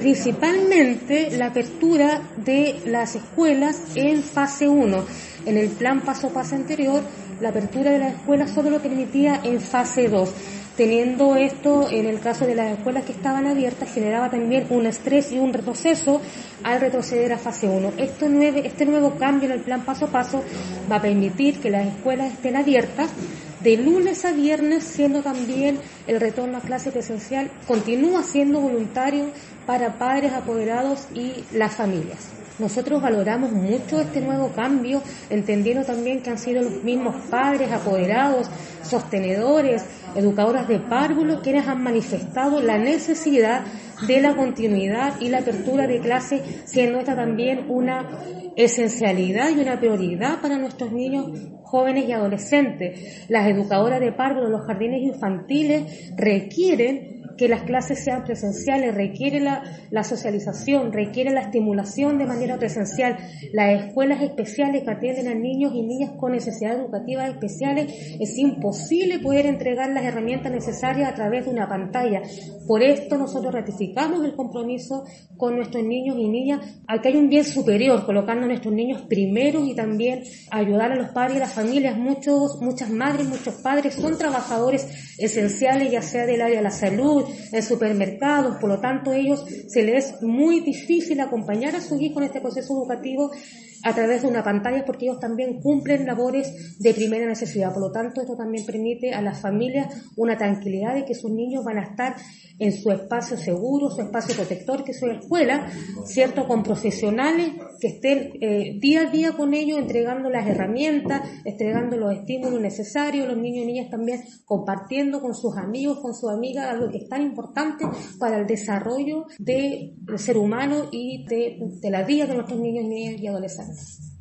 Principalmente la apertura de las escuelas en fase 1. En el plan paso a paso anterior, la apertura de las escuelas solo lo permitía en fase 2. Teniendo esto, en el caso de las escuelas que estaban abiertas, generaba también un estrés y un retroceso al retroceder a fase 1. Este nuevo cambio en el plan paso a paso va a permitir que las escuelas estén abiertas de lunes a viernes, siendo también el retorno a clase presencial continúa siendo voluntario para padres, apoderados y las familias. Nosotros valoramos mucho este nuevo cambio, entendiendo también que han sido los mismos padres, apoderados, sostenedores, educadoras de párvulos quienes han manifestado la necesidad de la continuidad y la apertura de clases, siendo esta también una esencialidad y una prioridad para nuestros niños, jóvenes y adolescentes. Las educadoras de párvulos, los jardines infantiles requieren que las clases sean presenciales, requiere la socialización, requiere la estimulación de manera presencial. Las escuelas especiales que atienden a niños y niñas con necesidades educativas especiales, es imposible poder entregar las herramientas necesarias a través de una pantalla. Por esto nosotros ratificamos el compromiso con nuestros niños y niñas a que hay un bien superior, colocando a nuestros niños primeros y también ayudar a los padres y las familias. Muchas madres, muchos padres son trabajadores esenciales, ya sea del área de la salud, en supermercados, por lo tanto ellos se les es muy difícil acompañar a sus hijos en este proceso educativo a través de una pantalla, porque ellos también cumplen labores de primera necesidad. Por lo tanto, esto también permite a las familias una tranquilidad de que sus niños van a estar en su espacio seguro, su espacio protector, que es su escuela, ¿cierto?, con profesionales que estén día a día con ellos, entregando las herramientas, entregando los estímulos necesarios, los niños y niñas también compartiendo con sus amigos, con sus amigas, algo que es tan importante para el desarrollo del ser humano y de la vida de nuestros niños, niñas y adolescentes.